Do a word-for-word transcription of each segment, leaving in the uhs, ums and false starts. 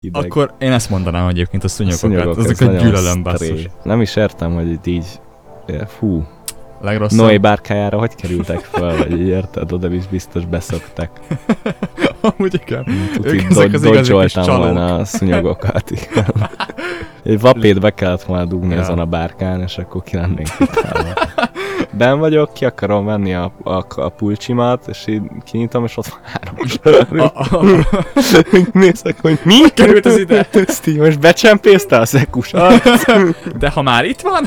Hideg. Akkor én ezt mondanám egyébként a szúnyogokat, szúnyogok, ez azokat nagyon gyűlölöm, basszus. sztré. Nem is értem, hogy itt így, fú, Legrosszabb. Noé bárkájára hogy kerültek fel, vagy így érted, oda is biztos beszoktak. Amúgy igen. Tuti dodzsoltam volna a szúnyogokat. Egy vapét be kellett volna dugni ja. ezen a bárkán, és akkor ki lennénk kitálva. Ben vagyok, ki akarom venni a, a, a pulcsimat, és így kinyitom, és ott van három sör. Nézzek, hogy mi? Került az ide? Ezt így most becsempészte a szekusat. De ha már itt van?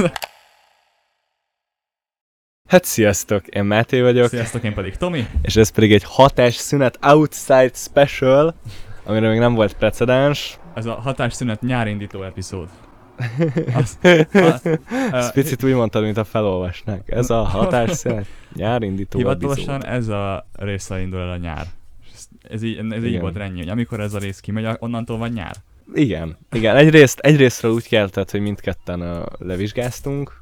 Hát sziasztok, én Máté vagyok. Sziasztok, én pedig Tomi. És ez pedig egy hatásszünet Outside Special, amire még nem volt precedens. Ez a hatásszünet nyárindító epizód. Ezt picit úgy mondtad, mint a felolvasnák. Ez a hatásszünet nyárindító epizód. Hivatalosan ez a része indul el a nyár. Ez így, ez így volt rendjén, hogy amikor ez a rész kimegy, onnantól van nyár. Igen, igen. Egyrészt, egyrésztről úgy keltett, hogy mindketten uh, levizsgáztunk.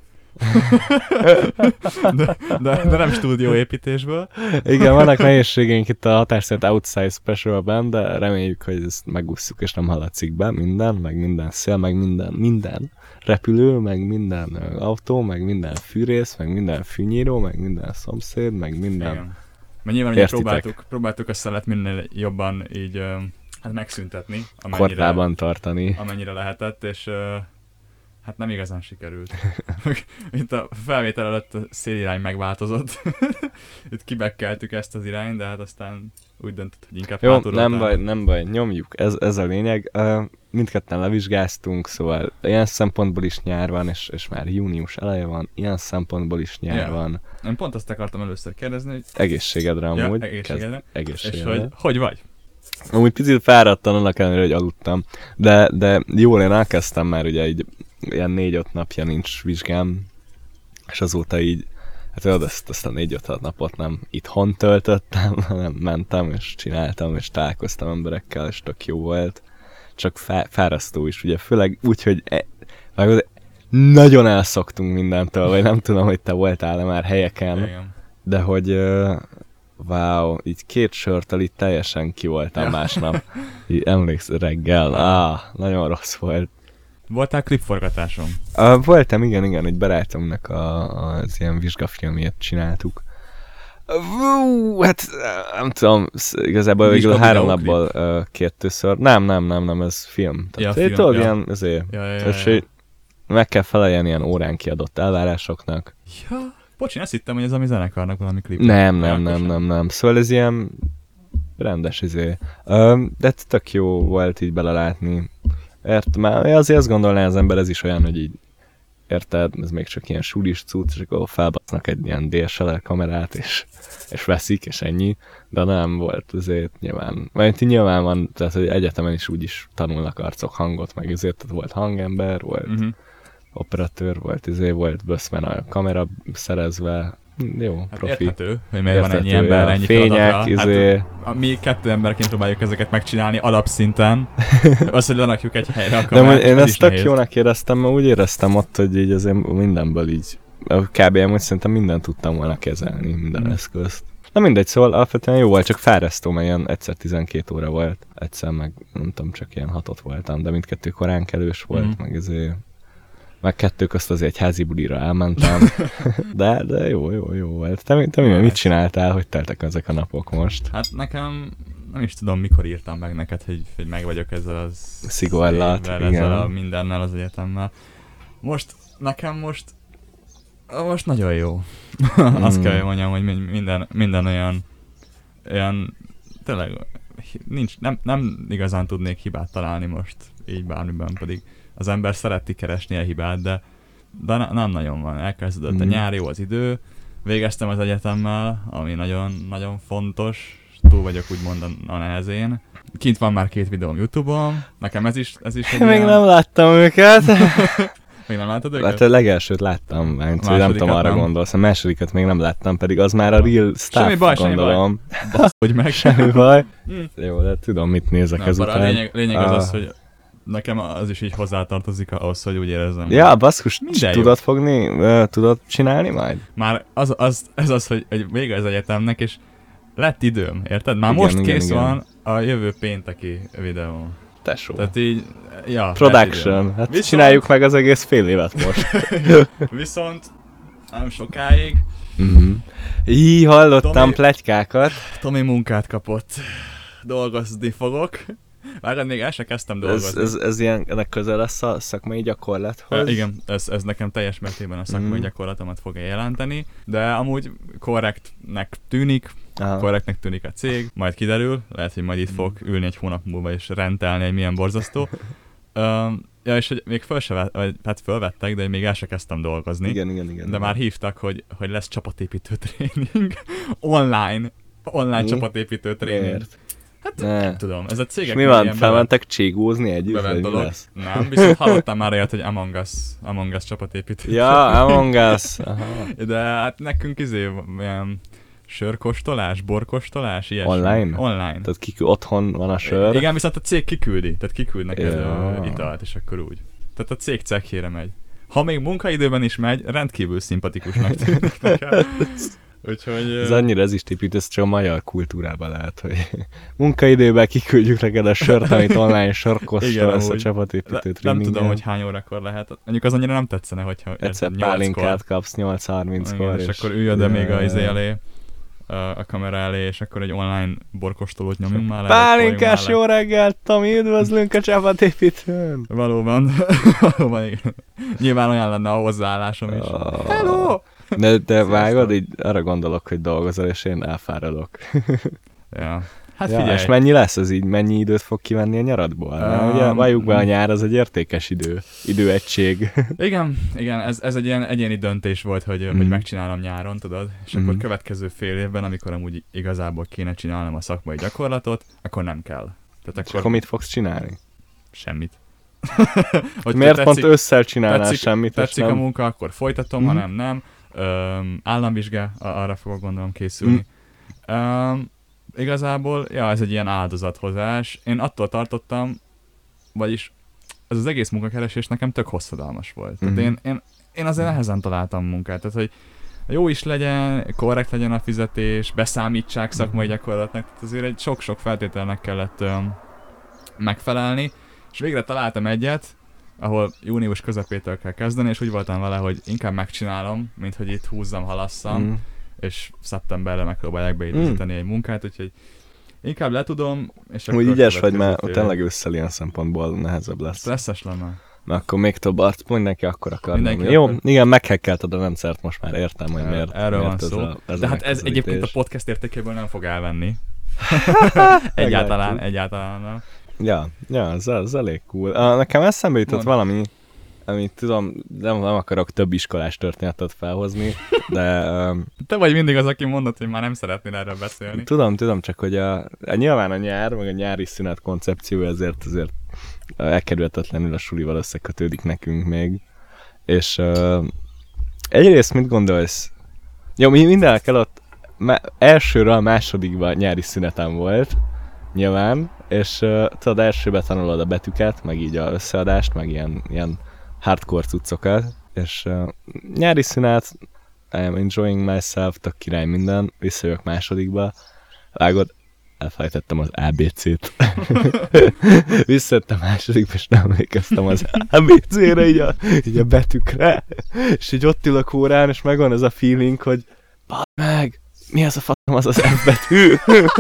de, de, de nem stúdióépítésből. Igen, vannak nehézségeink itt a hatásszünet Outside Specialben, de reméljük, hogy ezt megússzuk és nem hallatszik be minden, meg minden szél, meg minden, minden repülő, meg minden autó, meg minden fűrész, meg minden fűnyíró, meg minden szomszéd, meg minden... Igen. Mert nyilván ugye próbáltuk, próbáltuk a szelet minél jobban így hát megszüntetni, amennyire, kordában tartani, amennyire lehetett, és hát nem igazán sikerült. Itt a felvétel előtt a szélirány megváltozott. Itt kibekkeltük ezt az irányt, de hát aztán úgy döntött, hogy inkább jó, hátulról. nem baj, nem baj, nyomjuk, ez, ez a lényeg. Uh, mindketten levizsgáztunk, szóval ilyen szempontból is nyár van, és, és már június eleje van, ilyen szempontból is nyár yeah. van. Én pont azt akartam először kérdezni, hogy... Egészségedre amúgy. Ja, egészségedre. Egészségedre. És hogy, hogy vagy? Amúgy picit fáradtan annak ellenére, hogy aludtam, de, de jól én elkezdtem már, ugye így ilyen négy-öt napja nincs vizsgám, és azóta így, hát tudod, ezt, ezt a négy-öt napot nem itthon töltöttem, hanem mentem, és csináltam, és találkoztam emberekkel, és tök jó volt. Csak fá, fárasztó is, ugye, főleg úgy, hogy e, nagyon elszoktunk mindentől, vagy nem tudom, hogy te voltál-e már helyeken, igen. De hogy... Uh, wow, így két sörtől így teljesen ki voltam ja. másnap. Így emléksz, reggel, ah, nagyon rossz volt. Voltál klipforgatáson? Uh, voltam, igen, igen, egy barátomnak a, az ilyen vizsgafilmjét csináltuk. Uh, hát nem tudom, igazából végül három napból uh, kétször. Nem, nem, nem, nem, ez film. Tehát ja, film, tudod, ja. ilyen, ezért, ja, ja, ja, és ja. meg kell feleljen ilyen órán kiadott elvárásoknak. Ja. Bocs, én azt hittem, hogy ez a mi zenekarnak valami klip. Nem, nem, nem, nem, nem. Szóval ez ilyen rendes izé. Um, de tök jó volt így belelátni. Ért, már azért azt gondolná az ember, ez is olyan, hogy így érted, ez még csak ilyen sulis cucc, és akkor felbasznak egy ilyen dé es el er kamerát, és, és veszik, és ennyi. De nem volt azért nyilván. Mert nyilván van, tehát hogy egyetemen is úgyis tanulnak arcok hangot, meg ezért tehát volt hangember, volt uh-huh. operatőr, volt izé, volt böszmen a kamera szerezve, jó, hát profi. Érthető, hogy miért van ennyi ember, ennyi fények, izé. Hát, mi kettő emberként próbáljuk ezeket megcsinálni alapszinten. Az, hogy lenakjuk egy helyre a kamerát. De én ezt tök jónak éreztem, mert úgy éreztem ott, hogy így azért mindenből így, kb. Amúgy szerintem mindent tudtam volna kezelni, minden mm. eszközt. Na mindegy, szóval alapvetően jó volt, csak fárasztó, mert ilyen egyszer tizenkét óra volt, egyszer meg nem tudom, csak ilyen hatot voltam, de mindkettő korán kelős volt, mm. meg ezért... Meg kettő közt azért egy házi bulira elmentem, de, de jó, jó, jó volt. Te, te mi, mit csináltál, hogy teltek ezek a napok most? Hát nekem, nem is tudom, mikor írtam meg neked, hogy, hogy meg vagyok ezzel az... Szigorlat, igen. Ezzel a mindennel az egyetemmel. Most, nekem most, most nagyon jó. Mm. Azt kell, hogy mondjam, hogy minden, minden olyan, olyan, tényleg, nincs, nem, nem igazán tudnék hibát találni most, így bármiben, pedig az ember szereti keresni a hibát, de, de ne, nem nagyon van. Elkezdődött mm. a nyár, jó az idő, végeztem az egyetemmel, ami nagyon, nagyon fontos, túl vagyok úgymond a nehezén. Kint van már két videóm YouTube-on, nekem ez is, ez is egy Még ilyen... nem láttam őket. Még nem láttad őket? Hát a legelsőt láttam, mert nem tudom, arra nem. Gondolsz. A másodikat még nem láttam, pedig az már a real stuff, semmi baj, gondolom. Semmi baj, hogy meg. Semmi baj. Mm. Jó, de tudom, mit nézek ezután. A lényeg, lényeg az uh. az, hogy nekem az is így hozzátartozik ahhoz, hogy úgy érezzem. Ja, baszkus, tudod fogni, uh, tudod csinálni majd? Már az, az, ez az, hogy, hogy vége az egyetemnek, és lett időm, érted? Már igen, most igen, kész igen. van a jövő pénteki videó. Tesó. Tehát így, ja. Production. Hát Viszont... csináljuk meg az egész fél évet most. Viszont nem sokáig. Mm-hmm. Így hallottam Tomi... pletykákat. Tomi munkát kapott. Dolgozni fogok. Várjad, még el sem kezdtem dolgozni. Ez, ez, ez ilyen, ennek közel lesz a szakmai gyakorlathoz? E, igen, ez, ez nekem teljes mértékben a szakmai mm. gyakorlatomat fogja jelenteni, de amúgy korrektnek tűnik, Aha. korrektnek tűnik a cég, majd kiderül, lehet, hogy majd itt mm. fogok ülni egy hónap múlva és rentelni, hogy milyen borzasztó. um, ja, és hogy még föl se vett, vagy, hát fölvettek, de még el sem kezdtem dolgozni. Igen, igen, igen. De igen. már hívtak, hogy, hogy lesz csapatépítő tréning. Online. Online mi? Csapatépítő tréning. Miért? Hát nem tudom, ez a cégek... És mi van, felmentek cségózni együtt, vagy mi lesz? Nem, viszont hallottam már olyat, hogy Among Us, Among Us csapatépítő. Ja, Among Us. Aha. De hát nekünk izé ilyen sörkóstolás, borkóstolás, ilyesmi. Online? Online. Tehát kik otthon van a sör? Igen, viszont a cég kiküldi, tehát kiküld neked ja. italt, és akkor úgy. Tehát a cég cekjére megy. Ha még munkaidőben is megy, rendkívül szimpatikusnak tűnik nekem. Úgyhogy... Ez annyira ez is típít, ez csak a magyar kultúrában lehet, hogy munkaidőben kiküldjük neked a sört, amit online sarkossal lesz a csapatépítő tréningen. Nem tudom, hogy hány órakor lehet. Mondjuk az annyira nem tetszene, hogyha egyszer pálinkát kapsz nyolc harminckor. És, és akkor üljön, de még a izé elé, a kamera elé, és akkor egy online borkostolót nyomjunk már le. Pálinkás jó reggelt, Tomi, üdvözlünk a csapatépítőn! Valóban. Valóban, igen. Nyilván olyan lenne a hozzáállásom is. Oh. Hello! De, de vágod, így arra gondolok, hogy dolgozol, és én elfáradok. Ja. Hát ja, figyelj. És mennyi lesz ez így? Mennyi időt fog kivenni a nyaradból? Um, Mert ugye valljuk be, a nyár az egy értékes idő. Időegység. Igen, igen, ez, ez egy ilyen egyéni döntés volt, hogy, mm. hogy megcsinálom nyáron, tudod? És mm. akkor következő fél évben, amikor amúgy igazából kéne csinálnom a szakmai gyakorlatot, akkor nem kell. Tehát akkor... akkor mit fogsz csinálni? Semmit. Hogy miért tetszik, pont ősszel csinálnál tetszik, semmit? Tetszik nem... a munka, akkor folytatom, mm. ha nem, nem. Um, államvizsga, arra fogok gondolom készülni. Mm. Um, igazából, ja, ez egy ilyen áldozathozás. Én attól tartottam, vagyis ez az egész munkakeresés nekem tök hosszadalmas volt. Mm. Tehát én, én, én azért nehezen találtam munkát. Tehát, hogy jó is legyen, korrekt legyen a fizetés, beszámítsák szakmai gyakorlatnak. Tehát azért egy sok-sok feltételnek kellett um, megfelelni. És végre találtam egyet, ahol június közepétől kell kezdeni, és úgy voltam vele, hogy inkább megcsinálom, mint hogy itt húzzam, halasszam, mm. és szeptemberre megpróbálják beidőzíteni mm. egy munkát, úgyhogy inkább letudom, és akkor... Úgy ügyes vagy, mert tényleg ősszel ilyen szempontból nehezebb lesz. Stresszes lenne. Na akkor még több arc, mindenki akkor akar mindenki lenni. Jó, igen, meghekkelted a rendszert, most már értem, hogy miért. Erről miért van szó. Ez a, ez de hát ez egyébként a podcast értékéből nem fog elvenni. egyáltalán, egyáltalán nem. Ja, ja, ez, ez elég cool. Uh, nekem eszembe jutott valami, amit tudom, nem, nem akarok több iskolás történetet felhozni, de... Um, Te vagy mindig az, aki mondott, hogy már nem szeretnél erről beszélni. Tudom, tudom, csak hogy a, a nyilván a nyár, meg a nyári szünet koncepció ezért azért elkerülhetetlenül a sulival összekötődik nekünk még. És uh, egyrészt mit gondolsz? Jó, mi mindenek előtt má- elsőre a másodikban nyári szünetem volt, nyilván, és uh, tudod, elsőbe tanulod a betűket, meg így a összeadást, meg ilyen, ilyen hardcore cuccokat, és uh, nyári szünet, I am enjoying myself, tök király minden, visszajövök másodikba, vágod, elfelejtettem az á bé cét. Visszajöttem másodikba, és nem emlékeztem az á bé cére, így a, így a betűkre, és így ott ülök órán, és megvan ez a feeling, hogy badd meg, mi az a faszom az az F betű?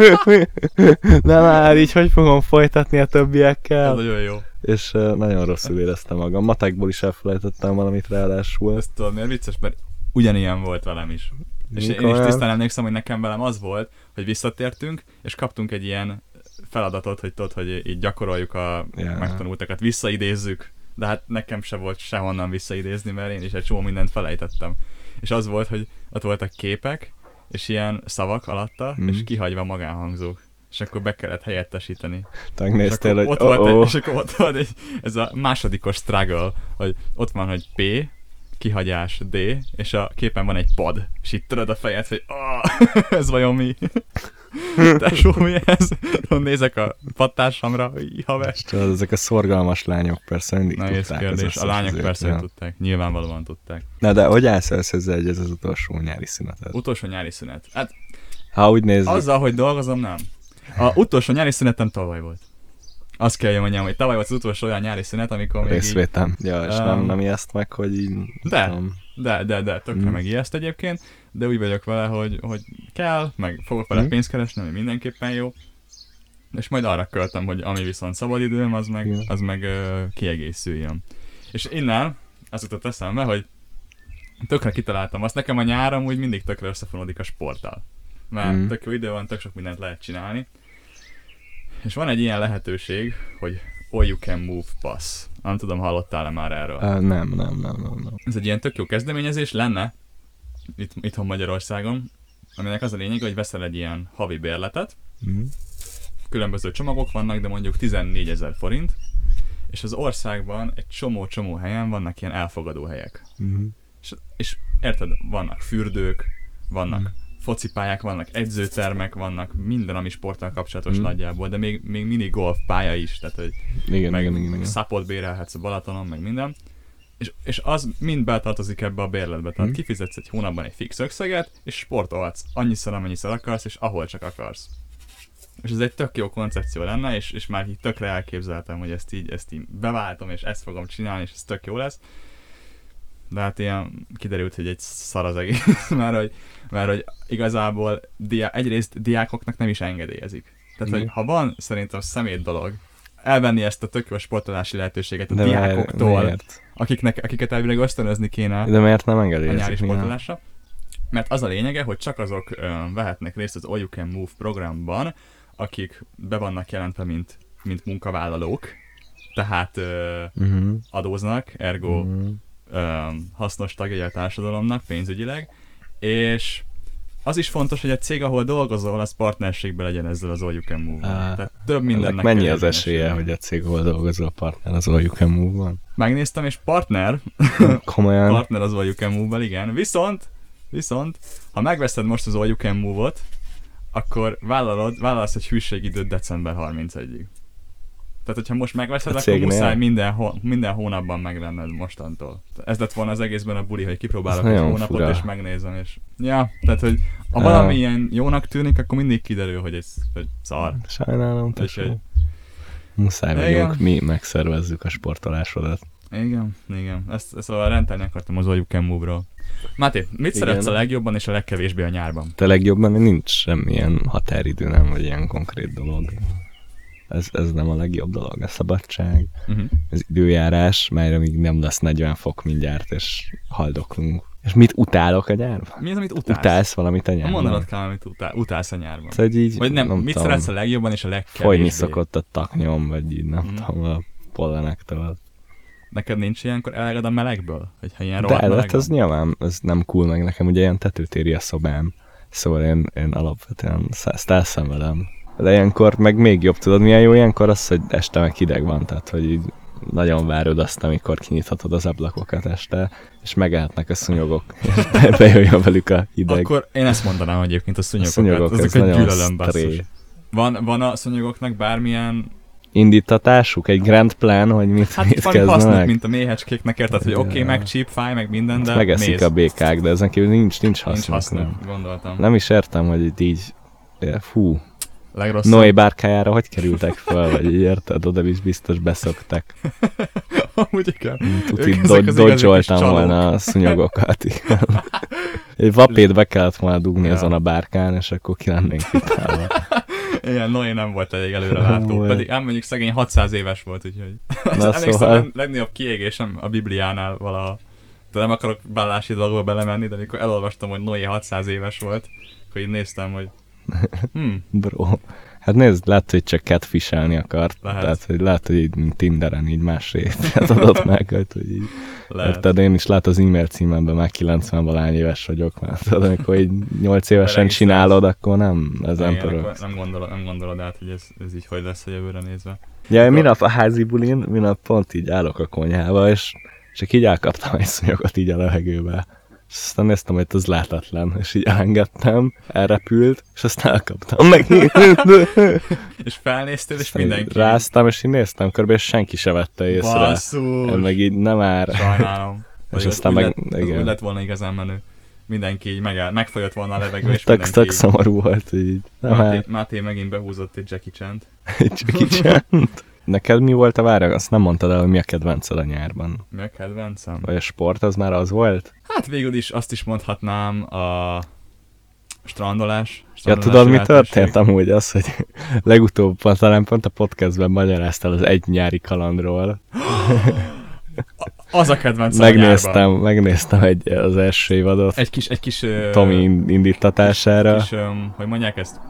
De már így hogy fogom folytatni a többiekkel? Ez nagyon jó. És uh, nagyon rosszul éreztem magam. Matekból is elfelejtettem valamit ráadásul. Ezt tudod, miért vicces, mert ugyanilyen volt velem is. És én, én is tisztán emlékszem, hogy nekem velem az volt, hogy visszatértünk, és kaptunk egy ilyen feladatot, hogy tudod, hogy így gyakoroljuk a yeah. megtanultakat, visszaidézzük, de hát nekem se volt sehonnan visszaidézni, mert én is egy csomó mindent felejtettem. És az volt, hogy ott voltak képek, és ilyen szavak alatta, mm. és kihagyva magánhangzók. És akkor be kellett helyettesíteni. Megnéztél, hogy ott oh, volt oh. egy, és akkor ott volt egy, ez a másodikos struggle, hogy ott van, hogy P, kihagyás D, és a képen van egy pad, és itt tudod a fejed, hogy oh, ez vajon mi? Tesó, mi ez? Nézek a pattársamra, haves. Tudod, ezek a szorgalmas lányok persze mindig nehéz tudták. Kérdés. A lányok persze ja. tudták, nyilvánvalóan tudták. Na de hogy állsz ezzel, hogy ez az utolsó nyári szünetet? Utolsó nyári szünet. Hát, ha úgy nézzük. azzal, hogy dolgozom, nem. A utolsó nyári szünetem tavaly volt. Azt kell, hogy mondjam, hogy tavaly volt az utolsó olyan nyári szünet, amikor még Részvétem. így... Ja, és um, nem, nem ijeszt meg, hogy így... De, tudom. de, de, de, tökre Mm. meg ijeszt egyébként, de úgy vagyok vele, hogy, hogy kell, meg fogok vele Mm. pénzt keresni, ami mindenképpen jó. És majd arra költöm, hogy ami viszont szabadidőm, az meg, Igen. az meg ö, kiegészüljön. És innen az jutott eszembe, hogy tökre kitaláltam azt, nekem a nyár amúgy mindig tökre összefonódik a sporttal. Mert Mm. tök jó idő van, tök sok mindent lehet csinálni. És van egy ilyen lehetőség, hogy All You Can Move Pass. Nem tudom, hallottál-e már erről? Uh, nem, nem, nem, nem, nem. Ez egy ilyen tök jó kezdeményezés lenne itt, itthon Magyarországon, aminek az a lényeg, hogy veszel egy ilyen havi bérletet, Mm. különböző csomagok vannak, de mondjuk tizennégyezer forint, és az országban egy csomó-csomó helyen vannak ilyen elfogadó helyek. Mm. És, és érted, vannak fürdők, vannak Mm. focipályák, vannak edzőtermek, vannak minden, ami sporttal kapcsolatos Mm. nagyjából, de még, még mini golf pálya is, tehát hogy Igen, meg igen, igen, igen. szapot bérelhetsz a Balatonon, meg minden. És, és az mind betartozik ebbe a bérletbe. Tehát Mm. kifizetsz egy hónapban egy fix összeget, és sportolhatsz annyiszor, amennyiszer akarsz, és ahol csak akarsz. És ez egy tök jó koncepció lenne, és, és már így tökre elképzeltem, hogy ezt így, ezt így beváltom, és ezt fogom csinálni, és ez tök jó lesz. De hát ilyen kiderült, hogy egy szar az egész, mert hogy, mert hogy igazából diá- egyrészt diákoknak nem is engedélyezik. Tehát, hogy Igen. ha van szerintem szemét dolog, elvenni ezt a tök jó sportolási lehetőséget a De diákoktól, miért? akiknek, akiket elvileg ösztönözni kéne De miért nem a nyári engedélyezik? Mi a- sportolásra. Mert az a lényege, hogy csak azok ö, vehetnek részt az All You Can Move programban, akik be vannak jelentve, mint, mint munkavállalók, tehát ö, Mhm. adóznak, ergo Mhm. ö, hasznos tagjai a társadalomnak pénzügyileg, és az is fontos, hogy a cég, ahol dolgozol, az partnerségben legyen ezzel az All You Can Move-val. Á, Tehát több Ennek mindennek mennyi kell az esélye, érvényesülni. hogy a cég, hol dolgozó a partner, az All You Can Move-van? Megnéztem, és partner, Komolyan? partner az All You Can Move-val, igen. Viszont, viszont, ha megveszed most az All You Can Move-ot, akkor vállalod, vállalsz egy hűségidőt december harmincegyedikéig. Tehát, hogyha most megveszed, A akkor cégnél? muszáj minden, ho- minden hónapban megvenned mostantól. Ez lett volna az egészben a buli, hogy kipróbálok Ez egy nagyon hónapot, fura. és megnézem, és... Ja, tehát, hogy ha Á. valami ilyen jónak tűnik, akkor mindig kiderül, hogy ez hogy szar. Sajnálom, És tesó. egy- Muszáj Igen. vagyunk, mi megszervezzük a sportolásodat. Igen, igen. Ezt, ezt szóval rendelni akartam az All You Can Move-ról. Máté, mit Igen. szeretsz a legjobban és a legkevésbé a nyárban? Te legjobban nincs semmilyen határidő, nem, vagy ilyen konkrét dolog. Ez, ez nem a legjobb dolog, a szabadság, Uh-huh. az időjárás, melyre még nem lesz negyven fok mindjárt, és haldoklunk. És mit utálok a nyárban? Mi az, amit utálsz? Utálsz valamit a nyárban? Mondanod kell, amit utál, utálsz a nyárban. Szóval így, Vagy nem, nem mit tudom, szeretsz a legjobban és a legkevésbé? folyni szokott a taknyom, vagy így nem Mhm. tudom, a pollenektől. Neked nincs ilyenkor eleged a melegből? Hogyha ilyen De rohadt meleg hát ez van? nyilván, ez nem cool, meg nekem ugye ilyen tetőtéri a szobám. Szóval én, én alapvetően sz- ezt elszenvedem. De ilyenkor meg még jobb, tudod milyen jó ilyenkor az, hogy este meg hideg van, tehát hogy így nagyon várod azt, amikor kinyithatod az ablakokat este, és megállhatnak a szúnyogok, és be- bejöjjön velük a hideg. Akkor én ezt mondanám hogy egyébként a a szúnyogokat. szúnyogok, ez Azokat nagyon gyűlölöm, basszus. sztré. Van, van a szúnyogoknak bármilyen... Indítatásuk, egy grand plan, hogy mit, Hát mit valami hasznuk, kezdenek. mint a méhecskéknek, érted, hogy oké, okay, Ja. meg cheap, fáj, meg minden, de Megeszik nézd. a békák, de ezen kívül nincs, nincs Nincs hasznuk. hasznuk, Nem. gondoltam. nem is értem, hogy itt így, fú, Legrosszabb. Noé bárkájára hogy kerültek fel, vagy így érted, oda is biztos beszoktak. Amúgy igen. Tuti Ők ezek az igazi kis dodge-oltam csalók. volna a szúnyogokat. Igen. Egy vapét be kellett volna dugni Ja. azon a bárkán, és akkor ki lennénk kitálva. Igen, Noé nem volt elég előrelátó, Volt. pedig ám mondjuk szegény hatszáz éves volt, úgyhogy... Na Emlékszem, szóval, leg- legnagyobb kiégésem a Bibliánál valaha. De nem akarok vallási dolgokba belemenni, de amikor elolvastam, hogy Noé hatszáz éves volt, akkor így néztem, hogy... Hmm, bro, hát nézd, lehet, hogy csak catfishelni akart. Lehet. Tehát, hogy lehet, hogy így Tinderen így más rétet adott meg, hogy így. lehet. Érted, én is lát az e-mail címemben már kilencven valány éves vagyok, mert tudod, amikor így nyolc évesen Beregisztrálsz. csinálod, akkor nem ezen Igen, pörögsz. akkor nem gondolod, nem gondolod át, hogy ez, ez így hogy lesz a jövőre nézve. Ja, én minap a házi bulin, minap pont így állok a konyhába, és csak így elkaptam egy szúnyogot így a levegőbe. És aztán néztem, hogy ez látatlan, és így elengedtem, elrepült, és aztán elkaptam meg. És felnéztél, és Aztán így mindenki... ráztam, és így néztem körbe, és senki se vette észre. Basszus! Én meg így nem áll. Sajnálom. És Vagy aztán úgy meg- lett, az igen. úgy lett volna igazán menő. mindenki így meg, megfolyott volna a levegő, és Tök, mindenki tök így... szomorú volt így. Máté, Máté megint behúzott egy Jackie Chan-t. Jackie Chan-t. Neked mi volt a várag? Azt nem mondtad el, hogy mi a kedvenced a nyárban. Mi a kedvencem? Vagy a sport, az már az volt? Hát végül is azt is mondhatnám a strandolás. Ja, tudod, mi történt amúgy az, hogy legutóbb talán pont a podcastben magyaráztál az egy nyári kalandról. Az a kedvencem megnéztem, megnéztem egy, az első évadot. Egy kis, egy kis... Tomi indítatására. Kis, kis, hogy mondják ezt?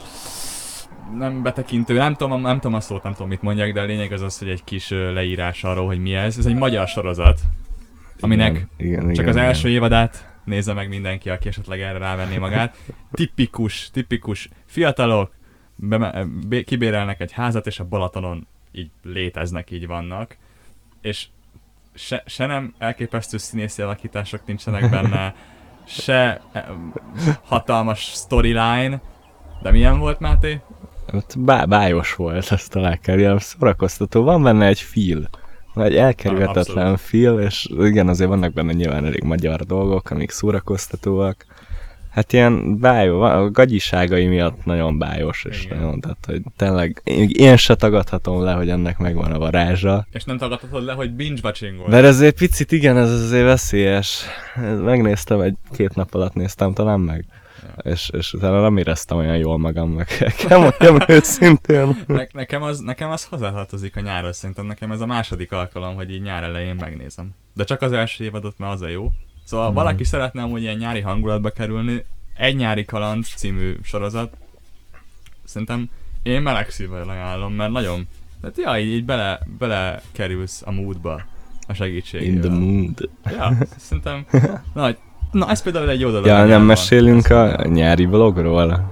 Nem betekintő, nem tudom, nem tudom a szót, nem tudom, mit mondják, de a lényeg az az, hogy egy kis leírás arról, hogy mi ez. Ez egy magyar sorozat, aminek igen, igen, csak igen, az igen. első évadát nézze meg mindenki, aki esetleg erre rávenné magát. Tipikus, tipikus fiatalok, be, be, kibérelnek egy házat, és a Balatonon így léteznek, így vannak. És se, se nem elképesztő színészi alakítások nincsenek benne, se hatalmas storyline, de milyen volt, Máté? Bá- bájos volt, azt talán kell, ilyen szórakoztató. Van benne egy feel, egy elkerülhetetlen feel, és igen, azért vannak benne nyilván elég magyar dolgok, amik szórakoztatóak. Hát ilyen bájó, a gagyiságai miatt nagyon bájos, és igen. Nagyon, tehát, hogy tényleg én se tagadhatom le, hogy ennek megvan a varázsa. És nem tagadhatod le, hogy binge-watching volt. De ezért picit igen, ez azért veszélyes. Megnéztem, egy két nap alatt néztem talán meg. Ja. És, és utána nem éreztem olyan jól magam, meg kell mondjam őszintén. Ne, nekem, az, nekem az hozzátartozik a nyárhoz, szerintem nekem ez a második alkalom, hogy így nyár elején megnézem. De csak az első évadot, mert az a jó. Szóval hmm. valaki szeretne amúgy ilyen nyári hangulatba kerülni, Egy nyári kaland című sorozat, szerintem én meleg szívvel ajánlom, mert nagyon, tehát ja, így, így bele, bele kerülsz a moodba a segítségével. In the mood. Ja, szerintem, na, na ez például egy jó dolog. Ja, nem mesélünk a nyári vlogról?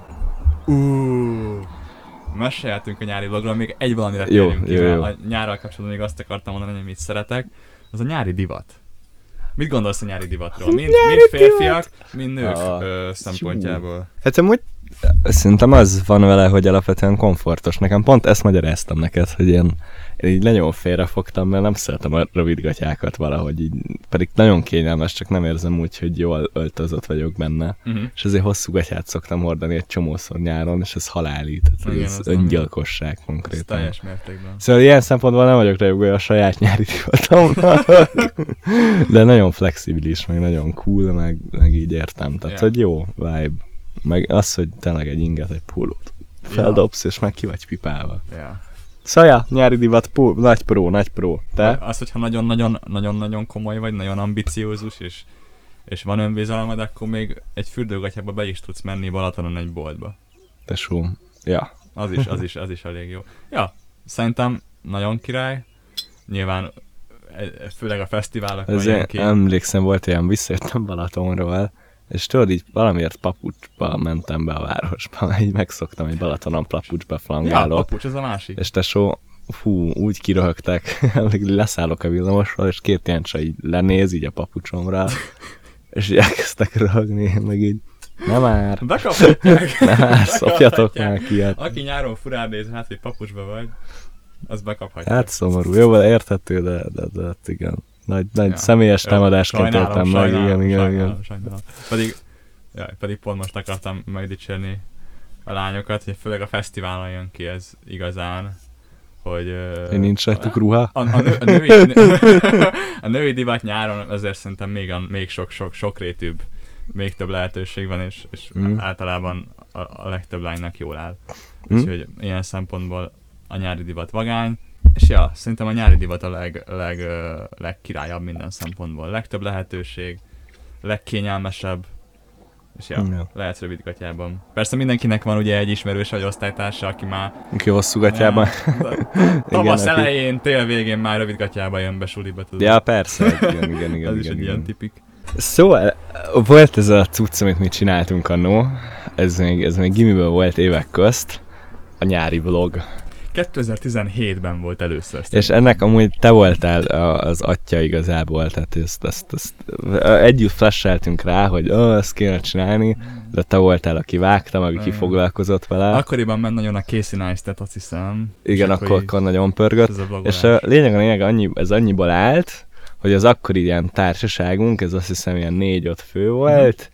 Uh, meséltünk a nyári vlogról, még egy valamire térjünk jó, jó, jó. A nyárral kapcsolatban még azt akartam mondani, hogy mit szeretek, az a nyári divat. Mit gondolsz a nyári divatról? Mind, mind férfiak, mind nők ah, ö, szempontjából. Hát amúgy szerintem az van vele, hogy alapvetően komfortos. Nekem pont ezt magyaráztam neked, hogy én, én így nagyon félrefogtam, mert nem szeretem a rövidgatyákat valahogy így. Pedig nagyon kényelmes, csak nem érzem úgy, hogy jól öltözött vagyok benne. Uh-huh. És ezért hosszú gatyát szoktam hordani egy csomószor nyáron, és ez halálít. Igen, ez öngyilkosság konkrétan. Teljes mértékben. Szóval ilyen szempontból nem vagyok rajongója a saját nyári divatomnak. De nagyon flexibilis, meg nagyon cool, meg, meg így értem. Tehát, yeah. hogy jó vibe. Meg az, hogy tényleg egy inget, egy pólót feldobsz, yeah. és meg ki vagy pipálva. Yeah. Szóval ja, nyári divat, pó, nagy pró, nagy pró. Te? Az, hogyha nagyon-nagyon, nagyon-nagyon komoly vagy, nagyon ambiciózus, és, és van önbizalmad, akkor még egy fürdőgatyába be is tudsz menni Balatonon egy boltba. Tesó, ja. Az is, az is, az is elég jó. Ja, szerintem nagyon király. Nyilván főleg a fesztiválokon jön ki. Emlékszem, volt ilyen, visszajöttem Balatonról, és tudod, így valamiért papucsba mentem be a városba, így megszoktam, hogy Balatonon papucsba flangálok. Ja, papucs, ez a másik. És tesó, fú, úgy kiröhögtek, leszállok a villamosról, és két ilyen csaj így lenéz így a papucsomra, és így elkezdtek röhögni, meg így, nem már, bekaphatják. Nem már, szopjatok már ki ilyet. Aki nyáron furán néz, hát, hogy papucsba vagy, az bekaphatja. Hát szomorú, jóval érthető, de, de, de, de igen. Nagy, nagy ja, személyes támadásként éltem meg, igen, igen, igen. Sajnálom. Pedig, jaj, pedig pont most akartam megdicsérni a lányokat, hogy főleg a fesztiválon jön ki ez igazán, hogy... Én nincs rajtuk ruha? A, a, nő, a, női, a női divat nyáron azért szerintem még, a, még sok, sok, sokrétűbb, még több lehetőség van, és, és mm. általában a, a legtöbb lánynak jól áll. Mm. Úgyhogy ilyen szempontból a nyári divat vagány. És ja, szerintem a nyári divat a leg, leg, legkirályabb minden szempontból. Legtöbb lehetőség, legkényelmesebb, és ja, ja. lehet rövidgatyában. Persze mindenkinek van ugye egy ismerős vagy osztálytársa, aki már... Aki hosszú gatyában. Tavasz elején, tél végén már rövidgatyában jön be suliba, tudod. Ja, persze, igen, igen, igen. Ez igen, is igen, egy igen. ilyen tipik. Szóval, volt ez a cucc, amit mi csináltunk annó, ez még, ez még gimiből volt évek közt, a nyári vlog. kétezer-tizenhétben volt először. És ennek amúgy te voltál az atya igazából, tehát ezt, ezt, ezt együtt flasheltünk rá, hogy ó, ezt kéne csinálni, de te voltál, aki vágta, meg aki foglalkozott vele. Akkoriban ment nagyon a Casey Neistat, azt hiszem. Igen, akkor, akkor, akkor nagyon pörgött. És a lényeg a lényeg, annyi, ez annyiból állt, hogy az akkori ilyen társaságunk, ez azt hiszem ilyen négy-öt fő volt,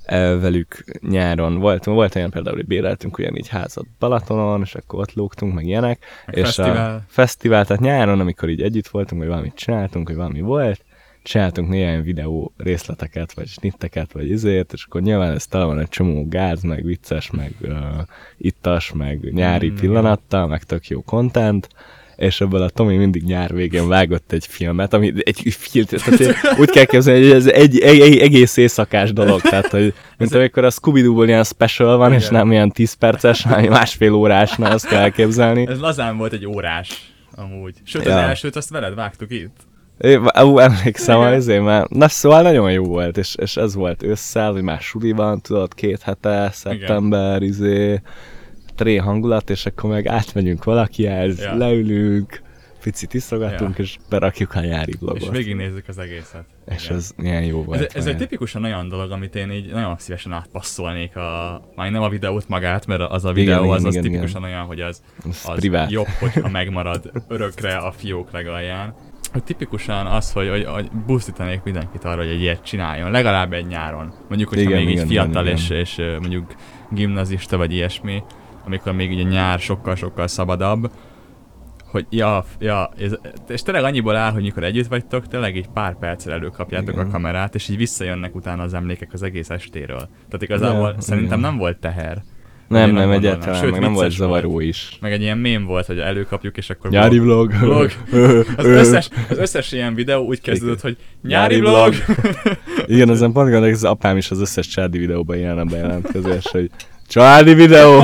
velük nyáron volt, volt olyan például, hogy béreltünk ugyanígy házat Balatonon, és akkor ott lógtunk, meg ilyenek. Meg és fesztivál. a fesztivál, tehát nyáron, amikor így együtt voltunk, vagy valamit csináltunk, vagy valami volt, csináltunk néhány videó részleteket, vagy snitteket, vagy izért, és akkor nyilván ez tele van egy csomó gáz, meg vicces, meg uh, ittas, meg nyári Mm, pillanattal, meg tök jó content, és ebből a Tomi mindig nyár végén vágott egy filmet, ami egy filtr, tehát úgy kell képzelni, hogy ez egy, egy, egy egész éjszakás dolog, tehát hogy mint amikor a Scooby-Doo-ból ilyen special van, igen. És nem ilyen tíz perces, hanem másfél órás, na azt kell elképzelni. Ez lazán volt egy órás, amúgy. Sőt, Ja. az elsőt azt veled vágtuk itt. É, ú, emlékszem, azért már, na szóval nagyon jó volt, és, és ez volt ősszel, hogy már suli van, tudod, két hete, szeptember, igen. izé, tré hangulat, és akkor meg átmegyünk valakihez, ja. leülünk, picit iszogatunk, ja. és berakjuk a nyári vlogot. És végignézzük az egészet. És igen. ez milyen jó volt. Ez, ez egy tipikusan olyan dolog, amit én így nagyon szívesen átpasszolnék a... Már nem a videót magát, mert az a videó igen, az, az igen, tipikusan igen. olyan, hogy az, az jobb, hogyha megmarad örökre a fiók legalján. Hogy tipikusan az, hogy, hogy, hogy busztítanék mindenkit arra, hogy egy ilyet csináljon, legalább egy nyáron. Mondjuk, hogyha igen, még igen, így fiatal igen, és, igen. és mondjuk gimnazista vagy ilyesmi, amikor még így a nyár sokkal-sokkal szabadabb, hogy ja, ja, ez, és tényleg annyiból áll, hogy mikor együtt vagytok, tényleg így pár perccel előkapjátok igen. a kamerát, és így visszajönnek utána az emlékek az egész estéről. Tehát igazából ja, szerintem igen. nem volt teher. Nem, nem, egyáltalán, sőt, meg nem volt zavaró volt. Is. Meg egy ilyen mém volt, hogy előkapjuk, és akkor... Nyári vlog! vlog. Az, összes, az összes ilyen videó úgy kezdődött, hogy nyári vlog! Igen, ezen pont gondolok, az apám is az összes családi videóban ilyen a bejelentkezés, hogy családi videó!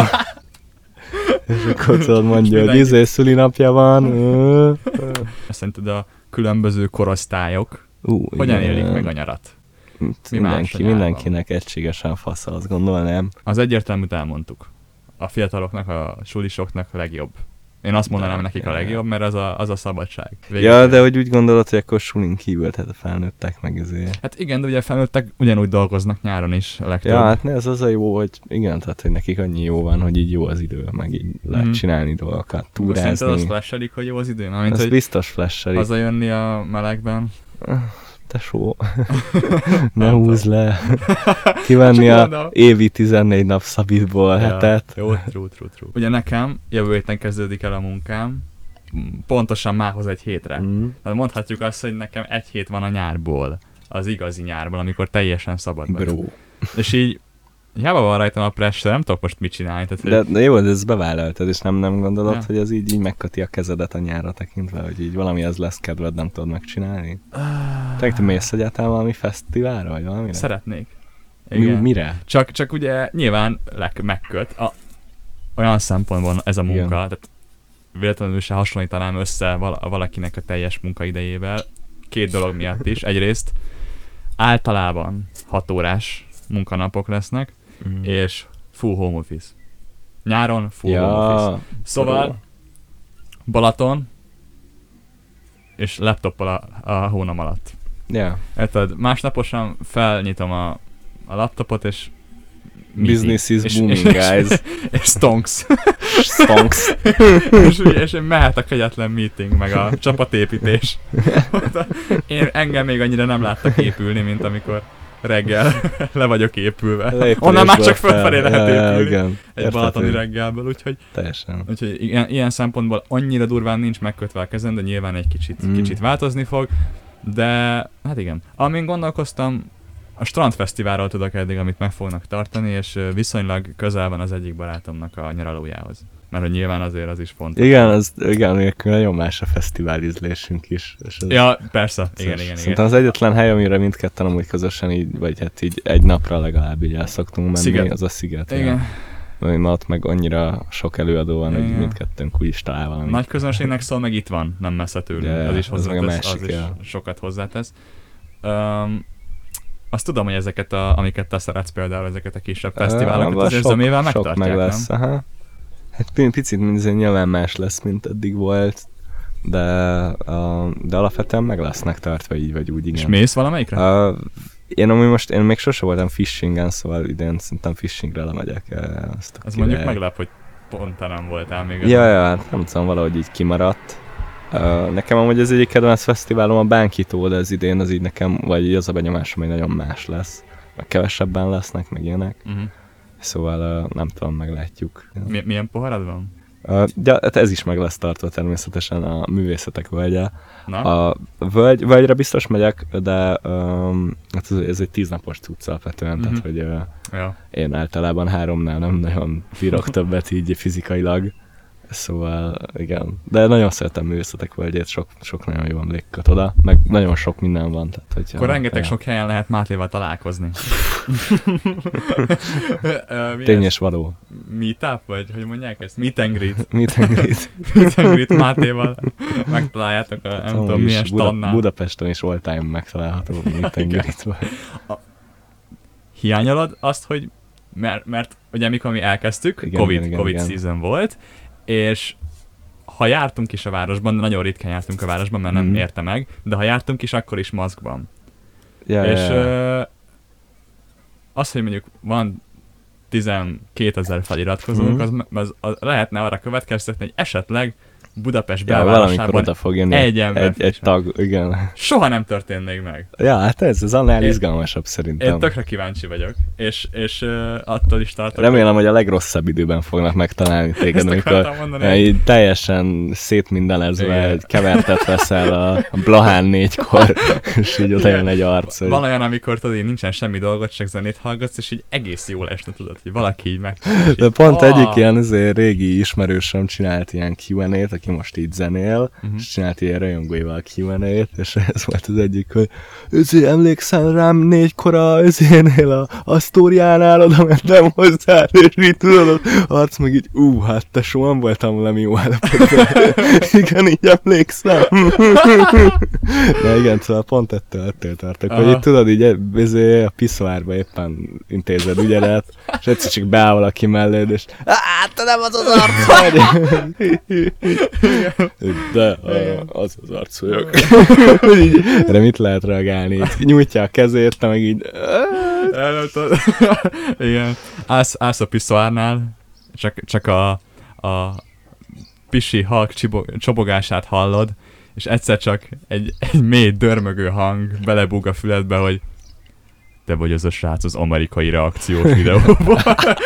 És akkor tudod mondja, hogy izé szülinapja van. Szerinted a különböző korosztályok uh, hogyan igen. élik meg a nyarat? Mi Mindenki, mindenkinek egységesen fasz, azt gondolnám. Az egyértelműt elmondtuk. A fiataloknak, a sulisoknak a legjobb. Én azt mondanám de, nekik a legjobb, mert az a, az a szabadság. Végül ja, de hogy úgy gondolod, hogy akkor sulin kívül, tehát a felnőttek meg ezért. Hát igen, de ugye a felnőttek ugyanúgy dolgoznak nyáron is a legtöbb. Ja, hát ne, ez az a jó, hogy igen, tehát hogy nekik annyi jó van, hogy így jó az idő, meg így lehet mm. csinálni dolgokat, túrázni. Szerinted azt flashelik, hogy jó az idő? Ez hogy biztos flashelik. Hazajönni a melegben. Tesó, ne húzz le. Kivenni a évi tizennégy nap szabitból ja, hetet. Jó, true, true, true. Ugye nekem jövő héten kezdődik el a munkám, pontosan mához egy hétre. Mm. Tehát mondhatjuk azt, hogy nekem egy hét van a nyárból, az igazi nyárból, amikor teljesen szabad vagyok. És így hiába van rajtam a pressure, nem tudok most mit csinálni. Tehát, de, de jó, de ezt bevállaltad, és nem, nem gondolod, ja. hogy ez így, így megköti a kezedet a nyárra tekintve, hogy így valami az lesz kedved, nem tudod megcsinálni? Uh... Te, te mész egyáltalán valami fesztiválra, vagy valamire? Szeretnék. Mi, mire? Csak, csak ugye nyilván lek, megköt. A, olyan szempontból ez a munka, igen. tehát véletlenül se hasonlítanám össze val- valakinek a teljes munkaidejével. Két dolog miatt is. Egyrészt általában hat órás munkanapok lesznek, mm. és full home office. Nyáron full ja, home office. Szóval oh. Balaton, és laptoppal a, a hónam alatt. Yeah. Érted, másnaposan felnyitom a, a laptopot, és business is és, booming, és, guys. És, és stonks. Stonks. és, és én mehet a kegyetlen meeting, meg a csapatépítés. Én engem még annyira nem láttak épülni, mint amikor reggel le vagyok épülve. Onnan már csak fölfelé lehet épülni. Igen. Egy balatoni reggelből, úgyhogy, teljesen. úgyhogy ilyen, ilyen szempontból annyira durván nincs megkötve a kezem, de nyilván egy kicsit, mm. kicsit változni fog. De hát igen. Amin gondolkoztam, a Strandfesztiválról tudok eddig, amit meg fognak tartani, és viszonylag közel van az egyik barátomnak a nyaralójához. Mert hogy nyilván azért az is fontos. Igen, az, igen, nélkül nagyon más a fesztivál ízlésünk is. És az, ja, persze. Igen, igen, szerintem igen. az egyetlen hely, amire mindketten amúgy közösen így, vagy hát így egy napra legalább így el szoktunk menni, Sziget. Az a Sziget. Igen. Ja. Ott meg annyira sok előadó van, igen. Hogy mindkettőnk úgy is talál valamit. Nagy közönségnek szól, meg itt van, nem messze tőlünk. Ja, az is, az meg a másik, az is ja. sokat hozzátesz. Um, azt tudom, hogy ezeket, a, amiket te szeretsz például, ezeket a kisebb fesztiválokat az érzőmével megtartják, meg lesz, nem? Aha. Hát picit mindezén nyilván más lesz, mint eddig volt, de, uh, de alapvetően meg lesznek tartva így vagy úgy, igen. És mész valamelyikre? Uh, én amúgy most, én még sose voltam fishingen, szóval idén szerintem fishingre lemegyek. Ezt Ez mondjuk meglep, hogy pont te nem voltál még. Ja, ja, hát nem tudom, valahogy így kimaradt. Uh, nekem amúgy az egyik kedvenc fesztiválom a Bánkitó, de ez idén az így nekem, vagy az a benyomásom, hogy nagyon más lesz. meg kevesebben lesznek, meg ilyenek. Uh-huh. Szóval uh, nem tudom, meglátjuk. Mi, milyen poharad van? Uh, ja, hát ez is meg lesz tartva természetesen a művészetek völgye. Na? A völgy, völgyre biztos megyek, de um, hát ez, ez egy tíznapos cucc alapvetően, uh-huh. tehát hogy uh, ja. én általában háromnál nem nagyon bírok többet így fizikailag. Szóval igen, de nagyon szeretem művészetek völgyét, sok, sok nagyon jó emléket oda, meg nagyon sok minden van. Tehát, hogy akkor rengeteg ja. sok helyen lehet Mátéval találkozni. Tény és való. Meetup, vagy hogy mondják ezt? Meet and greet. Meet and greet. Meet and greet Mátéval. Megtaláljátok a nem tudom Amúgy milyen Buda- stannál. Budapesten is all time megtalálható Meet and greet. Hiányolod azt, hogy mert, mert ugye mikor mi elkezdtük, igen, Covid, igen, Covid igen. season volt, és ha jártunk is a városban, de nagyon ritkán jártunk a városban, mert nem Mhm. érte meg, de ha jártunk is, akkor is maszkban. Ja, és ja, ja. ö, az, hogy mondjuk van tizenkétezer feliratkozónk, Mhm. az, az, az lehetne arra következtetni, hogy esetleg Budapest Ja, valamikor belvárosában oda fog jönni egy ember egy, egy tag, igen. soha nem történt még meg. Ja, hát ez, ez annál Én- izgalmasabb szerintem. Én tökre kíváncsi vagyok, és, és uh, attól is tartok. Remélem, hogy a legrosszabb időben fognak megtalálni téged, Ezt amikor akartam mondani, hogy- így teljesen szétmindelezve, Igen. egy kevertet veszel a, a Blahán négykor, és így oda jön egy arc. Hogy... Van olyan, amikor tudod, így nincsen semmi dolgot, csak zenét hallgatsz, és így egész jól esne, tudod, hogy valaki így meg. De pont egyik ilyen azért régi ismerősöm csinált ilyen Q and A-t, aki most így zenél, Uh-huh. és csinált ilyen rajongóival Q and A-t, és ez volt az egyik, hogy ezért emlékszem rám négykor a ezénél a Asztóriánál, oda mentem hozzá, és így tudod, az arc meg így, ú, hát te soha nem voltam valami jó állapotban. Igen, így emlékszem. De igen, szóval pont ettől, ettől tartok, hogy Aha. így tudod, így ezért a piszoárba éppen intézed ügyedet, és egyszer csak beáll valaki melléd, és hát te nem az az arc vagy! De a, az az arc vagyok. Így, erre mit lehet reagálni? Így nyújtja a kezét, te meg így... El nem tudod. Igen. Állsz, állsz a piszoárnál, csak, csak a, a pisi halk csibo- csobogását hallod, és egyszer csak egy, egy mély dörmögő hang belebúg a füledbe, hogy te vagy az a srác az amerikai reakciós videóban.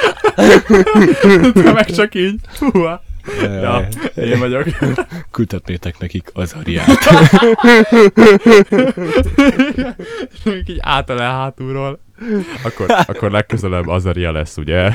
Te meg csak így. Húha. Ja, én vagyok. Küldhetnétek nekik az Ariát. Így átal el hátulról. Akkor, akkor legközelebb Azaria lesz, ugye?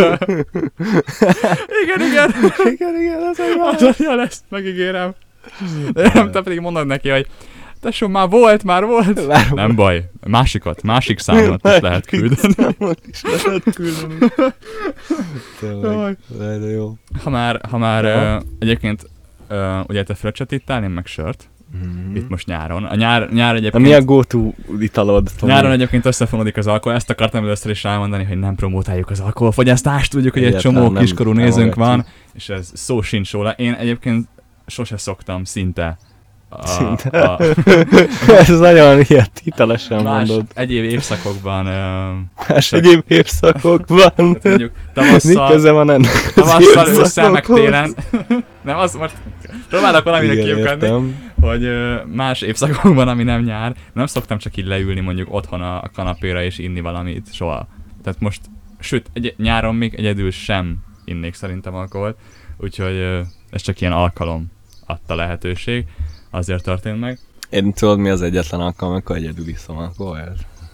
igen, igen. Igen, igen, az Ariát. Azaria lesz, megígérem. De nem, te pedig mondod neki, hogy tesó, már volt, már volt. Már Nem baj, másikat, másik számot is lehet küldeni. Számot is lehet küldeni. Tényleg, de jó. Ha már, ha már Aha. uh, egyébként uh, ugye te fröccsöt ittál, én meg sört. Mm. Itt most nyáron. A nyár, nyár De egyébként... mi a go-to italod? Tomi? Nyáron egyébként összefonódik az alkohol, ezt akartam először is elmondani, hogy nem promótáljuk az alkoholfogyasztást, tudjuk, hogy egy Egyáltalán csomó nem kiskorú nézőnk van, támogatjuk. és ez szó sincs róla. Én egyébként sose szoktam szinte a, Szinte. a Ez nagyon ilyet hitelesen más mondod. egyéb évszakokban, uh, Más egyéb évszakokban. mondjuk Mi tavasszal, köze van ennek az tavasszal ősszel, meg évszakokhoz? télen. Nem, az most próbálok valamire Igen, kiukadni, értem. hogy ö, más évszakokban, ami nem nyár, nem szoktam csak így leülni mondjuk otthon a kanapéra és inni valamit, soha. Tehát most, sőt, egy, nyáron még egyedül sem innék szerintem alkoholt, úgyhogy ö, ez csak ilyen alkalom adta lehetőség, azért történt meg. Én tudod, mi az egyetlen alkalom, amikor egyedül iszom alkoholt?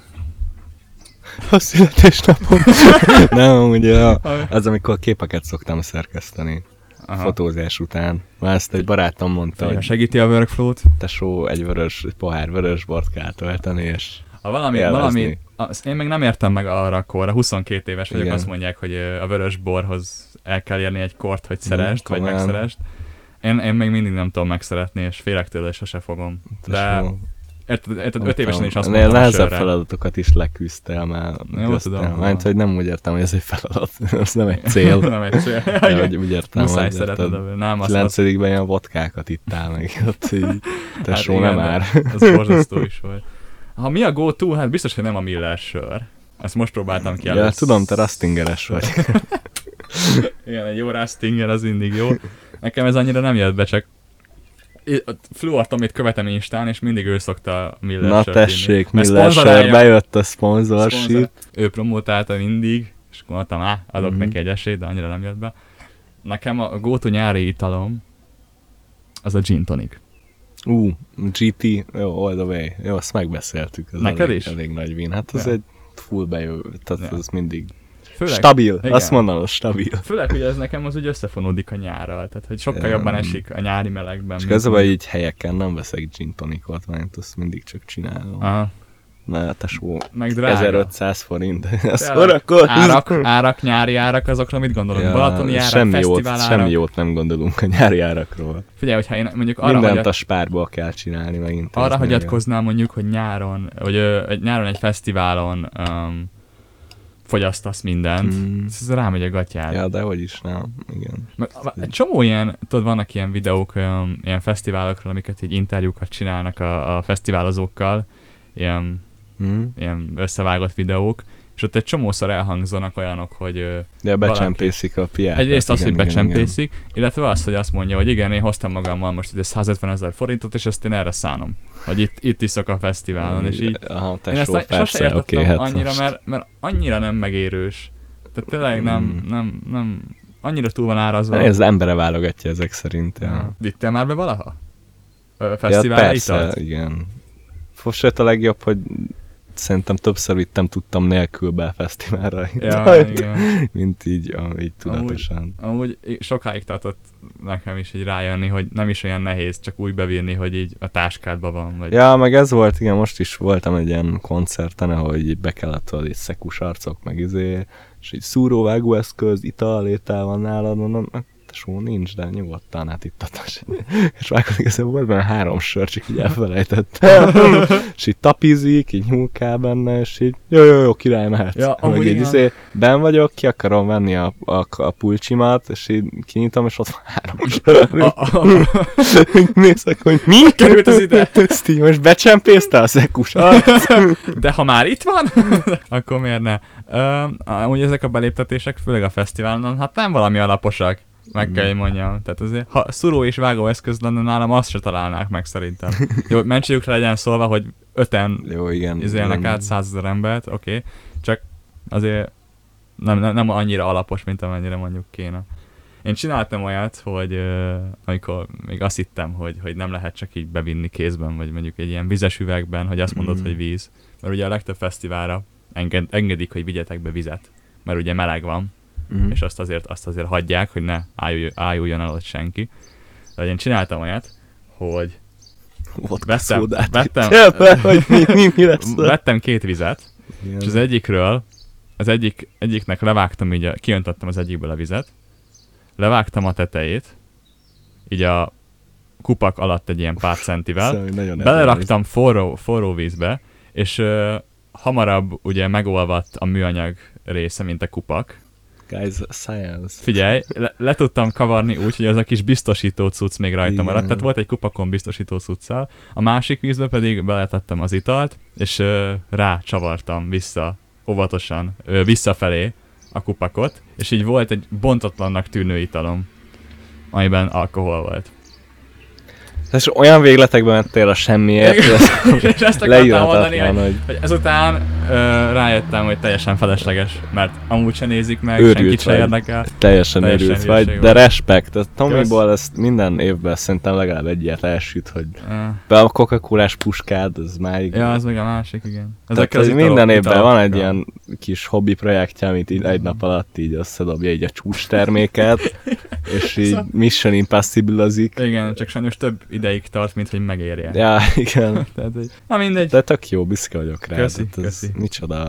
A születésnapom. Nem, ugye a, az, amikor képeket szoktam szerkeszteni. Aha. Fotózás után. Már ezt egy barátom mondta, Ja, hogy segíti a workflow-t. tesó egy vörös, egy pohár vörös bort kell tölteni, és Ha valami, élvezni. valami azt én meg nem értem meg arra a korra, huszonkét éves vagyok, Igen. azt mondják, hogy ö, a vörös borhoz el kell érni egy kort, hogy szerest, vagy komolyan. megszerest. Én, én még mindig nem tudom megszeretni, és félek tőle, és sose fogom. De tesó, érted, érted nem öt évesen tudom, is azt ennél mondtam a nehezebb sörre. feladatokat is leküzdtél már. Jó, köztem. tudom. Mert hogy nem úgy értem, hogy ez egy feladat, ez nem egy cél. Nem egy cél. De, hogy úgy értem, Muszáj hogy szeretned, érted, nem, azt, azt kilencedikben ilyen vodkákat ittál meg, ott így, tesó, igen, nem de már. Az borzasztó is volt. Ha mi a go-to, hát biztos, hogy nem a Miller sör. Ezt most próbáltam ki Ja, először. tudom, te Rastingeres vagy. Igen, egy jó Rastinger az mindig jó. Nekem ez annyira nem jött be, csak a Fluortomit követem Instán, és mindig ő szokta a Miller Na sört tessék, inni. Miller sör, bejött a sponsorship. Szponzor. Ő promotálta mindig, és mondtam, á, adok Mhm. neki egy esélyt, de annyira nem jött be. Nekem a go-to nyári italom az a gin tonic. Ú, uh, gé té, jó, all the way. Jó, azt megbeszéltük. Ez Neked elég, is? elég nagy win. Hát az Ja. egy full bejövő, tehát Ja. az mindig Főleg, stabil, igen. azt mondanom, stabil. Főleg, hogy ez nekem az úgy összefonódik a nyárral, tehát hogy sokkal Ja. jobban esik a nyári melegben. És mint közben úgy. így helyeken nem veszek gin tonicot, mert azt mindig csak csinálom. Aha. Na, tesó, Meg drága. ezerötszáz forint. Ez Tényleg. akkor Árak, árak, nyári árak, azokra mit gondolok? Ja, Balatoni árak, semmi jót, fesztivál árak. semmi jót nem gondolunk a nyári árakról. Figyelj, hogyha én mondjuk arra, Mindent hagyat, a spárból kell csinálni, megint. arra hagyatkoznám mondjuk, hogy nyáron, vagy ö, egy nyáron egy fesztiválon um, fogyasztasz mindent, Mm. ez rámegy a gatyád. Ja, de hogy is, nem. Igen. Meg, egy csomó ilyen, tudod, vannak ilyen videók, olyan, ilyen fesztiválokról, amiket így interjúkat csinálnak a, a fesztiválozókkal, ilyen, Hm? ilyen összevágott videók, és ott egy csomószor elhangzanak olyanok, hogy ö, De becsempészik a piát. egyrészt az, igen, hogy igen, becsempészik, illetve az, hogy azt mondja, hogy igen, én hoztam magammal most ide százötven ezer forintot, és ezt én erre szánom, hogy itt, itt iszok a fesztiválon, és így Aha, én tesó, ezt a- sose persze, értettem oké, hát annyira, most- mert, mert annyira nem megérős. Tehát tényleg nem, Mm. nem, nem, annyira túl van árazva. Ez az embere válogatja ezek szerint. Ja. Ja. Vittél már be valaha? Ö, Ja, Fesztivál persze, italt? igen. Sőt a legjobb, hogy szerintem többször vittem tudtam nélkül be a fesztiválra. Ja, igen. Mint így, ah, így tudatosan. Amúgy sokáig tartott nekem is így rájönni, hogy nem is olyan nehéz csak úgy bevinni, hogy így a táskádban van. Vagy... Ja, meg ez volt, igen, most is voltam egy ilyen koncerten, ahol így be kellett tudod, így szekus arcok, meg izé, és így szúróvágó eszköz, ital, étel van nálad, mondom, tesó, nincs, de nyugodtan, hát itt adás. És vágod, igazából volt benne három sör, csak így elfelejtettem. És így tapizik, így nyúlkál benne, és így, jó, jó, jó, király, mehetsz. Ja, meg amúgy így igen. izé, benn vagyok, ki akarom venni a, a, a pulcsimat, és így kinyitom, és ott van három sör. A, a, Nézek, hogy mi? Került ez ide? Ezt így most becsempészte a szekus arc? de ha már itt van, akkor miért ne? Ö, amúgy ezek a beléptetések, főleg a fesztiválon, hát nem valami alaposak. Meg kell, hogy mondjam. Tehát azért, ha szuró és vágó eszköz lenne nálam, azt se találnák meg szerintem. Jó, mentségükre legyen szólva, hogy öten Jó, igen. izélnek igen. át százezer embert, oké. Okay. Csak azért nem, nem, nem annyira alapos, mint amennyire mondjuk kéne. Én csináltam olyat, hogy uh, amikor még azt hittem, hogy, hogy nem lehet csak így bevinni kézben, vagy mondjuk egy ilyen vizes üvegben, hogy azt mondod, Mm. hogy víz. Mert ugye a legtöbb fesztiválra enged, engedik, hogy vigyetek be vizet. Mert ugye meleg van, Mhm. és azt azért, azt azért hagyják, hogy ne ájulj, ájuljon el ott senki. De én csináltam olyat, hogy Vodka vettem, szódát vettem, vittél be, hogy mi, mi, mi lesz? vettem két vizet, Igen. és az egyikről, az egyik, egyiknek levágtam így, a, kiöntottem az egyikből a vizet, levágtam a tetejét, így a kupak alatt egy ilyen pár centivel, Szóval nagyon beleraktam forró, forró vízbe, és uh, hamarabb ugye megolvadt a műanyag része, mint a kupak. Guys, science. Figyelj, le, le tudtam kavarni úgy, hogy az a kis biztosító cucc még rajta Igen. maradt, tehát volt egy kupakon biztosító cuccal, a másik vízbe pedig beletettem az italt, és uh, rá csavartam vissza, óvatosan, uh, visszafelé a kupakot, és így volt egy bontatlannak tűnő italom, amiben alkohol volt. És olyan végletekben mentél a semmiért, hogy ez És ezt akartam mondani, leírhatatlan, hogy, hogy hogy ezután uh, rájöttem, hogy teljesen felesleges, mert amúgy se nézik meg, Őrült senkit se vagy. érdekel. teljesen Teljesen őrült hülyeség vagy, de volt. respekt. Tehát Tommyból Kösz. ezt minden évben szerintem legalább egy ilyet elsüt, hogy Uh, be a Coca-Colás puskád, az máig. ja, az meg a másik, igen. Tehát az az italok- minden évben italok- van egy ilyen kis hobbi projektje, amit így egy nap alatt így összedobja így a csúcs terméket, és így Mission Impossible-azik. Igen, csak sajnos több ideig tart, mint hogy megérje. Ja, igen. Tehát, hogy... Na mindegy. De tök jó, büszke vagyok rá. Köszi, Tehát ez köszi. micsoda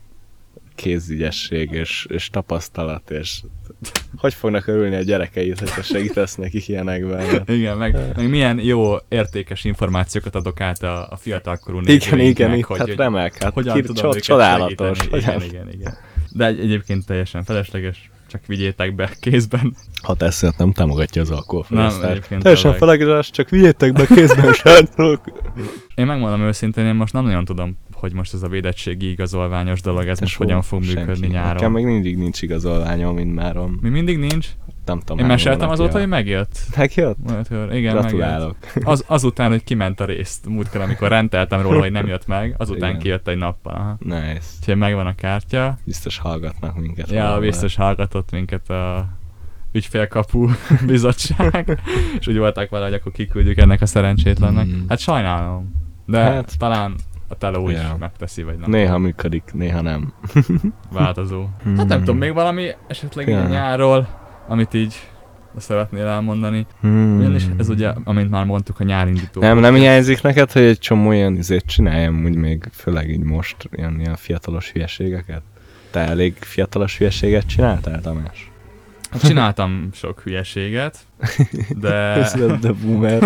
kézügyesség és, és tapasztalat, és hogy fognak örülni a gyerekeid, hogyha segítesz nekik ilyenekben. Igen, meg, meg milyen jó, értékes információkat adok át a, a fiatalkorú Igen, nézőinknek, igen, itt hogy, hát hogy remek, hát hogyan ki, tudom cso- őket csodálatos. segíteni. Hogyan, Igen, igen, igen. De egy, egyébként teljesen felesleges, csak vigyétek be kézben. ha teszed, nem támogatja az Nem, alkoholfogyasztást. egyébként Teljesen tényleg. felesleges, csak vigyétek be kézben, srácok. Én megmondom őszintén, én most nem nagyon tudom hogy most ez a védettségi igazolványos dolog, ez Te most só, hogyan fog senki. működni nyáron. Nekem még mindig nincs igazolványom mindmáron. Mi mindig nincs? Nem tudom. Én hány meséltem hónapja. azóta, hogy megjött. Megjött? Igen, Gratulálok. megjött. Az, azután, hogy kiment a részt, múltkor, amikor rendeltem róla, hogy nem jött meg, azután Igen. kijött egy nappal. Aha. Nice. Úgyhogy megvan a kártya. Biztos hallgatnak minket. Ja, valahol. biztos hallgatott minket a ügyfélkapu bizottság, és úgy voltak vele, hogy akkor kiküldjük ennek a szerencsétlennek. Mm. Hát sajnálom, de Hát- talán a Teló is Ja. megteszi, vagy nem. Néha működik, néha nem. Változó. Hmm. Hát nem tudom, még valami esetleg Ja. yeah. nyárról, amit így szeretnél elmondani. Hmm. Ugyanis ez ugye, amint már mondtuk, a nyárindító. Nem, nem hiányzik neked, hogy egy csomó ilyen izét csináljam, úgy még főleg így most, ilyen, ilyen fiatalos hülyeségeket? Te elég fiatalos hülyeséget csináltál, Tamás? Hát csináltam sok hülyeséget, de... Ez lett the boomer.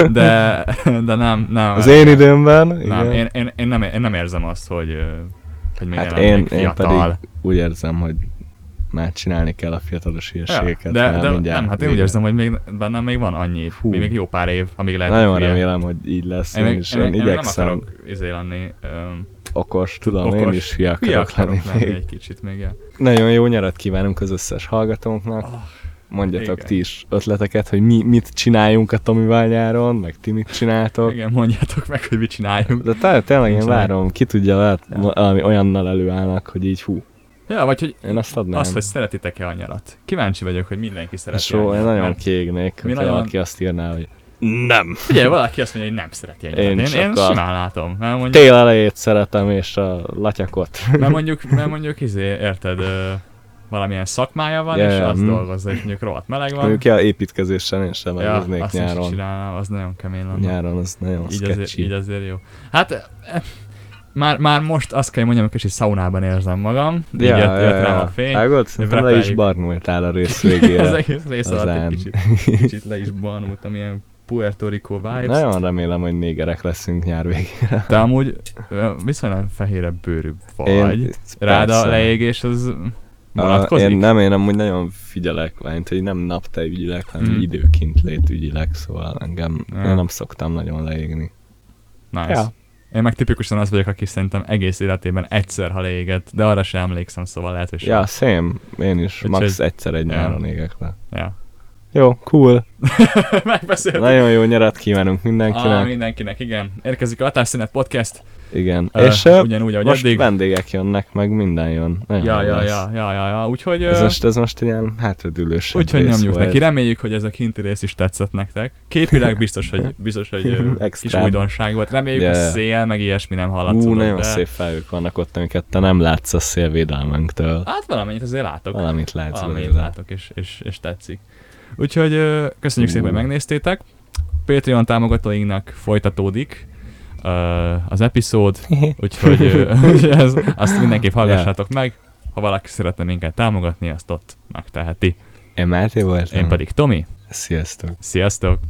de, de nem, nem. Az én időmben, Nem, igen. én, én, én, nem, én nem érzem azt, hogy, ö, hogy még Hát hát én, én, én fiatal. pedig úgy érzem, hogy már csinálni kell a fiatalos hülyeségeket. Ja, de, már de mindjárt nem, hát én úgy vége. érzem, hogy még, bennem még van annyi, Hú. még, még jó pár év, amíg lehet. Nagyon hülye. remélem, hogy így lesz. Én, Én, még, is én, én, én, én nem igyekszem akarok izé lenni, öm, okos, tudom, okos. én is hülye hülye akarok lenni lenni még. egy kicsit még. Ja. Nagyon jó nyarat kívánunk az összes hallgatónknak. Oh, Mondjatok igen. ti is ötleteket, hogy mi, mit csináljunk a Tomival nyáron, meg ti mit csináltok. Igen, mondjátok meg, hogy mit csináljunk. De te, tényleg én Nincsenek. várom, ki tudja, lehet Ja. valami olyannal előállnak, hogy így hú, Ja, vagy hogy én azt adnám. azt, hogy szeretitek-e a nyarat. Kíváncsi vagyok, hogy mindenki szereti Só, a én nyarat, nagyon mert- kiégnék, mi hogy nagyon- valaki azt írná, hogy nem. Figyelj, valaki azt mondja, hogy nem szereti a nyarat. Én Én, csak én a- simán látom. Mert mondjuk, Tél elejét szeretem, és a latyakot. mert mondjuk, mert mondjuk izé, érted, ö, valamilyen szakmája van, Ja, és ja, azt hm. dolgozza, és mondjuk rohadt meleg van. Mondjuk ja, építkezéssel én sem Ja, megnéznék azt is nyáron. csinálnám, az nagyon kemény lenne. Nyáron az nagyon Így azért, sketchy. így azért jó. Hát eh, már, már most azt kell mondjam, hogy kicsit szaunában érzem magam. Így jött, jött rám a fény. Vágod? Szerintem le is Repeljük. barnultál a rész Az végére. egész rész alatt Azán. egy kicsit, kicsit le is barnultam, ilyen Puerto Rico vibes. Nagyon remélem, hogy négerek leszünk nyár végére. De amúgy ö, viszonylag fehérebb bőrű vagy. Én- Rád a persze. leégés az A, vonatkozik? én nem, én amúgy nagyon figyelek, mert hogy nem naptejügyileg, hanem Mm. időkint létügyileg, szóval engem Ja. én nem szoktam nagyon leégni. Nice. Ja. Én meg tipikusan az vagyok, aki szerintem egész életében egyszer, ha leégett, de arra sem emlékszem, szóval lehet, hogy sem. Ja, same. Én is. Úgyhogy- Max egyszer egy Ja. nyáron égek le. Ja. Jó, cool. Megbeszéltük. Nagyon jó nyarat kívánunk Ah, mindenkinek. mindenkinek, igen. Érkezik a Hatásszünet Podcast. Igen. Ö, És uh, ugyanúgy, ahogy most eddig. vendégek jönnek, meg minden jön. Nagyon Ja, jó ja, lesz. ja, ja, ja, ja. Úgyhogy, Ez ö, most, ez most egy ilyen hátradülős úgyhogy rész nyomjuk volt. neki. Reméljük, hogy ez a kinti rész is tetszett nektek. Képileg biztos, hogy, biztos, hogy ö, kis Extra. újdonság volt. Reméljük, Ja, hogy ja. szél, meg ilyesmi nem Ú, hallatszódott. nagyon de... szép felhők vannak ott, amiket te nem látsz a szélvédelmenktől. Hát valamennyit azért látok. Valamit látsz Valamit belőle. látok, és, és, és tetszik. Úgyhogy ö, köszönjük Ú. szépen, hogy megnéztétek. Patreon támogatóinknak folytatódik ö, az epizód, úgyhogy ö, ez, azt mindenképp hallgassátok meg. Ha valaki szeretne minket támogatni, azt ott megteheti. Én Máté voltam. Én pedig Tomi. Sziasztok. Sziasztok!